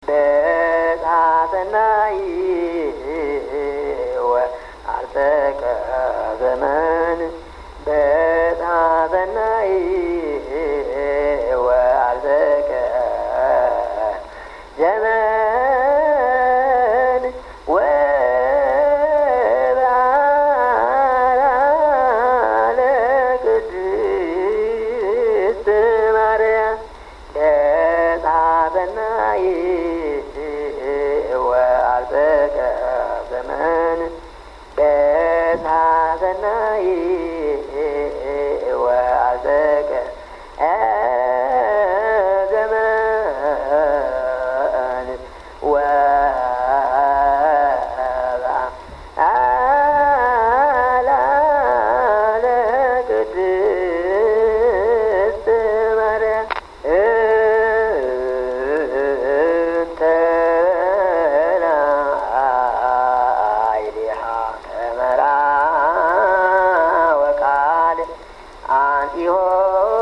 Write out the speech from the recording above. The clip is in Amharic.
በታሰናይ ወአርተከ ዘመን በታሰናይ ወአርተከ ዘመን ወበዓለ ቅድስት ማርያም በታሰናይ ወአርተከ ዘመን በታሰናይ ወአርተከ ዘመን ወበዓለ ቅድስት ማርያም እንተ ላዕሌሃ ተመራ ወቃል አንቲሆ